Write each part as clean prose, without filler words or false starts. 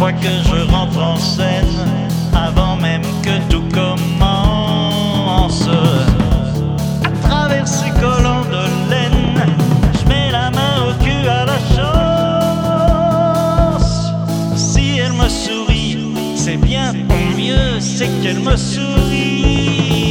fois que je rentre en scène, avant même que tout commence, à travers ces collants de laine, je mets la main au cul à la chance. Si elle me sourit, c'est bien, tant mieux, c'est qu'elle me sourit.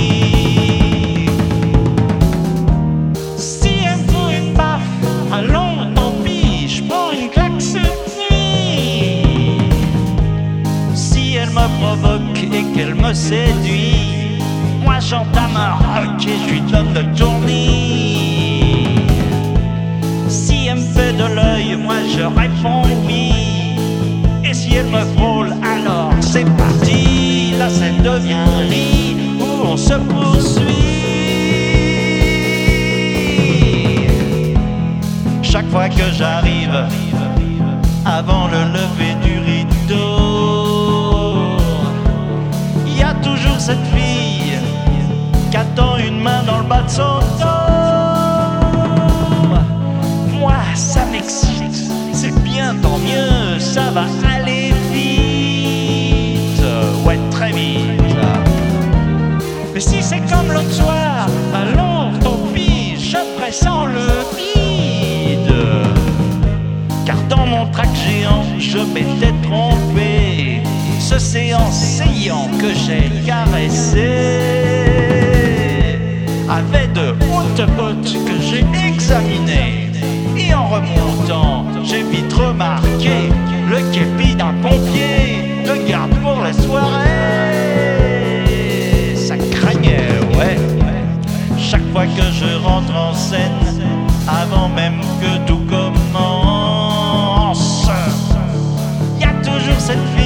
Si elle me fout une baffe, allons, tant pis, je prends une claque cette nuit. Si elle me provoque et qu'elle me séduit, moi j'entame un rock et je lui donne le tournis. Si elle me fait de l'œil, moi je réponds oui. Et si elle me frôle, alors c'est parti. La scène devient lit où on se poursuit. Chaque fois que j'arrive, avant le lever du rideau, il y a toujours cette fille qui attend une main dans le bas de son dos. Moi, ça m'excite, c'est bien, tant mieux, ça va aller vite. Ouais, très vite. Mais si c'est comme l'autre soir, alors tant pis, je pressens le vide. Car dans mon trac géant, je m'étais trompé. Ce séant que j'ai caressé avait de hautes bottes que j'ai examinées. Et en remontant, j'ai vite remarqué le képi d'un pompier de garde pour la soirée. Ça craignait, ouais. Chaque fois que je rentre en scène, avant même que tout commence, y a toujours cette fille